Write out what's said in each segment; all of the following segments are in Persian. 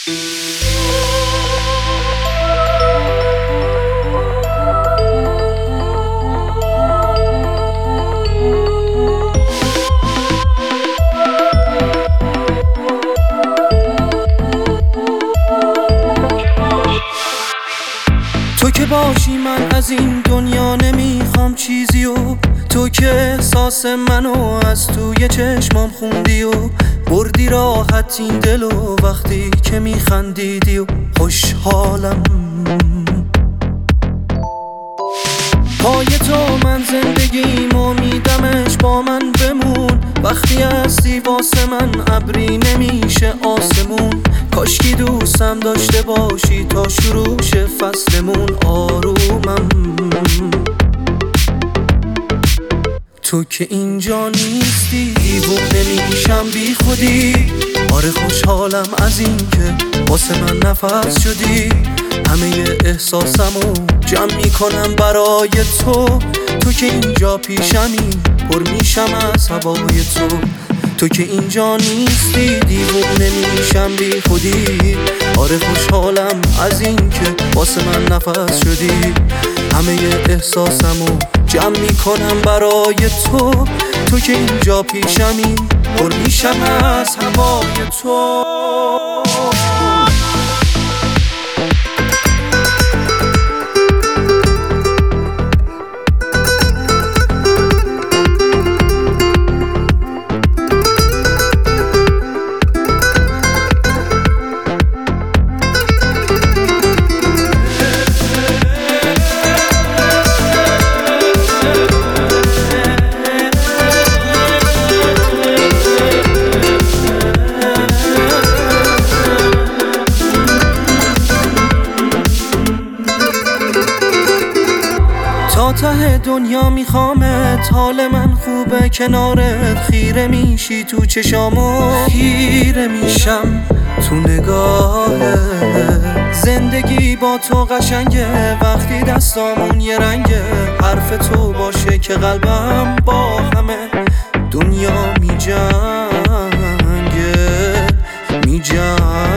تو که باشی من از این دنیا نمیخوام چیزی و تو که احساس منو از توی چشمام خوندی و بردی راحت این دل و وقتی که میخندیدی و خوشحالم. پای تو من زندگیم امیدمش با من بمون، وقتی هستی واسه من ابری نمیشه آسمون. کاشکی دوستم داشته باشی تا شروع شه فصلمون آرومم. تو که اینجا نیستی دیوونه میشم بی خودی. آره خوشحالم از این که واسه من نفس شدی. همه احساسمو جمع میکنم برای تو. تو که اینجا پیشمی پر میشم از هوای تو. تو که اینجا نیستی دیوونه میشم بی خودی. آره خوشحالم از این که واسه من نفس شدی. همه احساسمو جمع میکنم برای تو. تو که اینجا پیشمی پر میشم از هوای تو. تا ته دنیا میخوامت، حال من خوبه کنارت. خیره میشی تو چشامو، خیره میشم تو نگاهت. زندگی با تو قشنگه وقتی دستامون یه رنگه. حرف تو باشه که قلبم با همه دنیا میجنگه.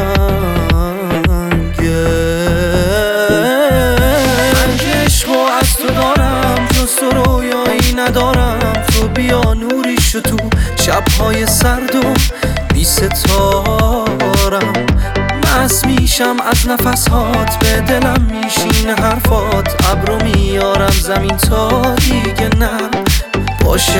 تو رویایی ندارم، تو بیا نوریشو تو شبهای سرد و بی ستارم. مست میشم از نفسات، به دلم میشین حرفات. ابرو میارم زمین تا دیگه نرم باشه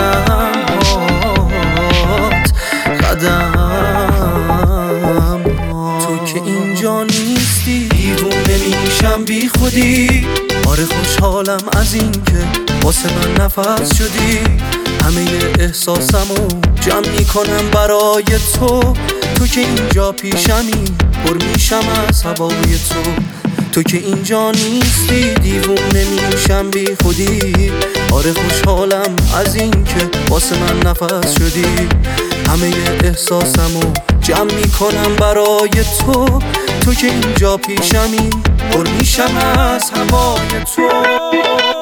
قدم. تو که اینجا نیستی دیوونه میشم بی خودی. آره خوشحالم از این که واسه من نفس شدی. همه احساسمو جمع میکنم برای تو. تو که اینجا پیشمی پر میشم از هوای تو. تو که اینجا نیستی دیوونه میشم بی خودی. آره خوشحالم از این که واسه من نفس شدی. همه احساسمو جمع میکنم برای تو. تو که اینجا پیشمی پر میشم از هوای تو.